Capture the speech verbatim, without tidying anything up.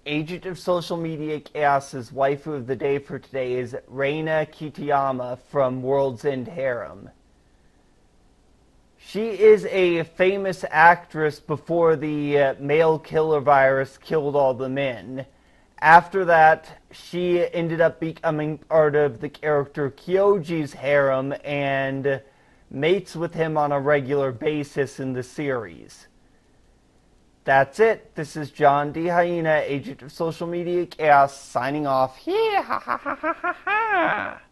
Agent of Social Media Chaos's waifu of the day for today is Reina Kitayama from World's End Harem. She is a famous actress before the uh, male killer virus killed all the men. After that, she ended up becoming part of the character Kyoji's harem and mates with him on a regular basis in the series. That's it. This is John D. Hyena, Agent of Social Media Chaos, signing off. Yeah, ha ha ha ha ha ha.